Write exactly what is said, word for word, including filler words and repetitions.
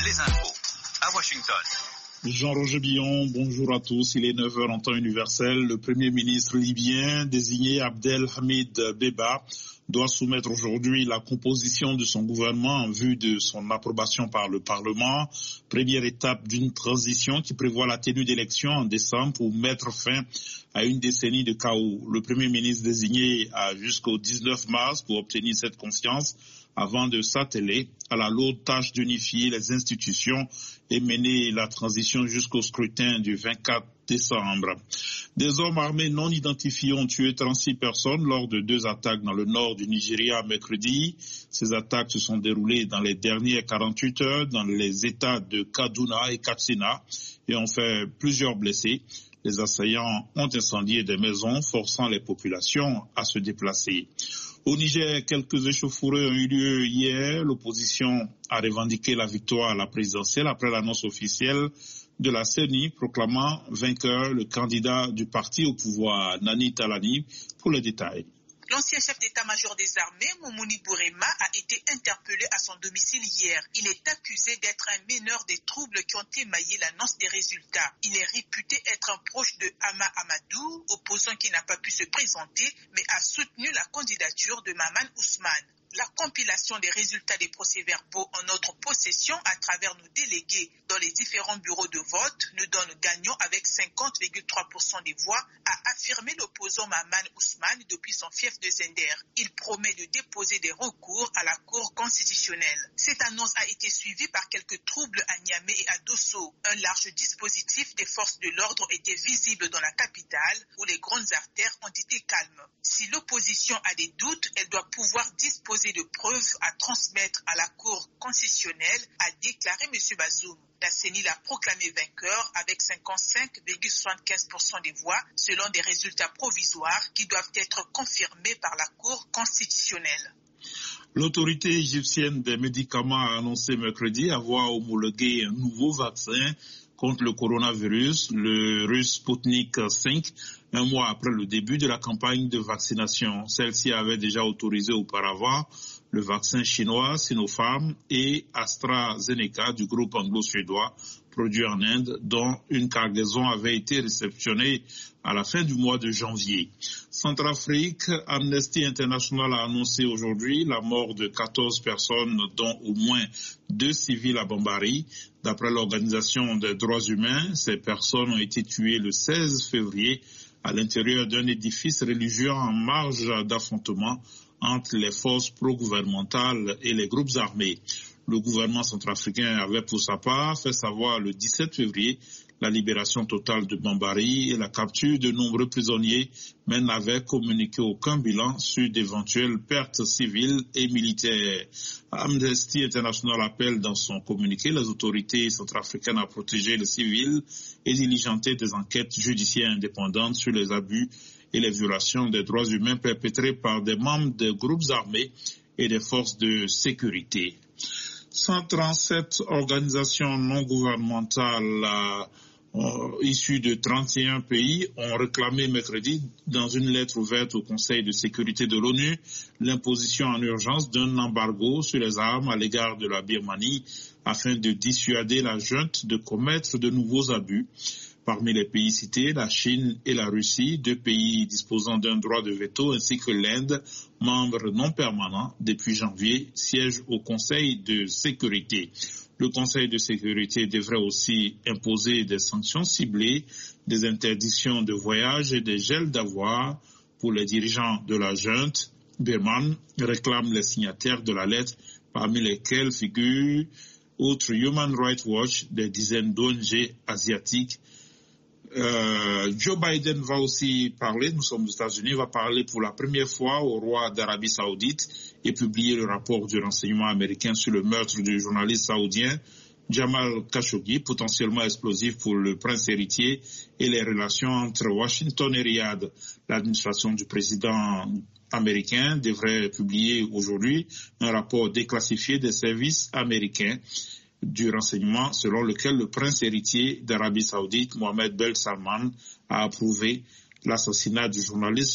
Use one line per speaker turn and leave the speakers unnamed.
les infos à Washington.
Jean-Roger Billon, bonjour à tous. Il est neuf heures en temps universel. Le Premier ministre libyen, désigné Abdelhamid Dbeiba, doit soumettre aujourd'hui la composition de son gouvernement en vue de son approbation par le Parlement. Première étape d'une transition qui prévoit la tenue d'élections en décembre pour mettre fin à une décennie de chaos. Le Premier ministre désigné a jusqu'au dix-neuf mars pour obtenir cette confiance avant de s'atteler à la lourde tâche d'unifier les institutions et mener la transition jusqu'au scrutin du vingt-quatre décembre. Des hommes armés non identifiés ont tué trente-six personnes lors de deux attaques dans le nord du Nigeria mercredi. Ces attaques se sont déroulées dans les dernières quarante-huit heures dans les États de Kaduna et Katsina et ont fait plusieurs blessés. Les assaillants ont incendié des maisons, forçant les populations à se déplacer. Au Niger, quelques échauffourées ont eu lieu hier. L'opposition a revendiqué la victoire à la présidentielle après l'annonce officielle de la C E N I proclamant vainqueur le candidat du parti au pouvoir, Nani Talani. Pour les détails.
L'ancien chef d'état-major des armées, Moumouni Bourema, a été interpellé à son domicile hier. Il est accusé d'être un meneur des troubles qui ont émaillé l'annonce des résultats. Il est réputé être un proche de Hama Amadou, opposant qui n'a pas pu se présenter, mais a soutenu la candidature de Maman Ousmane. La compilation des résultats des procès-verbaux en notre possession à travers nos délégués dans les différents bureaux de vote nous donne gagnant avec cinquante virgule trois pour cent des voix, a affirmé l'opposant Maman Ousmane depuis son fief de Zender. Il promet de déposer des recours à la Cour constitutionnelle. Cette annonce a été suivie par quelques troubles à Niamey et à Dosso. Un large dispositif des forces de l'ordre était visible dans la capitale où les grandes artères ont été calmes. Si l'opposition a des doutes, elle doit pouvoir disposer de preuves à transmettre à la Cour constitutionnelle, a déclaré M. Bazoum. La C E N I l'a proclamé vainqueur avec cinquante-cinq virgule soixante-quinze pour cent des voix selon des résultats provisoires qui doivent être confirmés par la Cour constitutionnelle.
L'autorité égyptienne des médicaments a annoncé mercredi avoir homologué un nouveau vaccin contre le coronavirus, le russe Sputnik cinq, un mois après le début de la campagne de vaccination. Celle-ci avait déjà autorisé auparavant le vaccin chinois Sinopharm et AstraZeneca du groupe anglo-suédois produit en Inde, dont une cargaison avait été réceptionnée à la fin du mois de janvier. Centrafrique, Amnesty International a annoncé aujourd'hui la mort de quatorze personnes, dont au moins deux civils à Bambari. D'après l'Organisation des droits humains, ces personnes ont été tuées le seize février à l'intérieur d'un édifice religieux en marge d'affrontement entre les forces pro-gouvernementales et les groupes armés. Le gouvernement centrafricain avait pour sa part fait savoir le dix-sept février la libération totale de Bambari et la capture de nombreux prisonniers, mais n'avait communiqué aucun bilan sur d'éventuelles pertes civiles et militaires. Amnesty International appelle dans son communiqué les autorités centrafricaines à protéger les civils et diligenter des enquêtes judiciaires indépendantes sur les abus et les violations des droits humains perpétrés par des membres des groupes armés et des forces de sécurité. cent trente-sept organisations non gouvernementales euh, issues de trente et un pays ont réclamé mercredi dans une lettre ouverte au Conseil de sécurité de l'ONU l'imposition en urgence d'un embargo sur les armes à l'égard de la Birmanie afin de dissuader la junte de commettre de nouveaux abus. Parmi les pays cités, la Chine et la Russie, deux pays disposant d'un droit de veto, ainsi que l'Inde, membre non permanent depuis janvier, siège au Conseil de sécurité. Le Conseil de sécurité devrait aussi imposer des sanctions ciblées, des interdictions de voyage et des gels d'avoirs pour les dirigeants de la junte birmane, réclament les signataires de la lettre, parmi lesquels figurent, outre Human Rights Watch, des dizaines d'O N G asiatiques. Euh, Joe Biden va aussi parler, nous sommes aux États-Unis, va parler pour la première fois au roi d'Arabie Saoudite et publier le rapport du renseignement américain sur le meurtre du journaliste saoudien Jamal Khashoggi, potentiellement explosif pour le prince héritier, et les relations entre Washington et Riyad. L'administration du président américain devrait publier aujourd'hui un rapport déclassifié des services américains du renseignement selon lequel le prince héritier d'Arabie Saoudite, Mohammed Ben Salman, a approuvé l'assassinat du journaliste